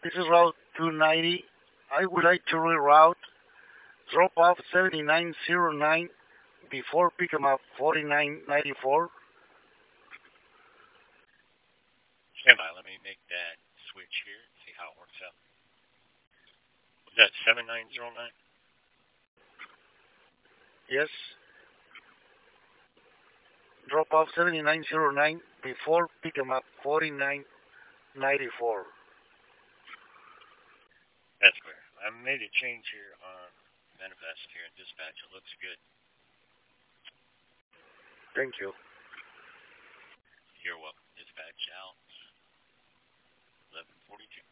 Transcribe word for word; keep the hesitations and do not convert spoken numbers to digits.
This is Route two ninety. I would like to reroute. Drop off seventy-nine oh nine before picking up forty-nine ninety-four. Stand by. Let me make that switch here. See how it works out. Was that seven nine oh nine? Yes. Drop off seventy-nine oh nine before picking up forty-nine ninety-four. That's clear. I made a change here on Manifest here in dispatch. It looks good. Thank you. You're welcome. Dispatch out. eleven forty-two.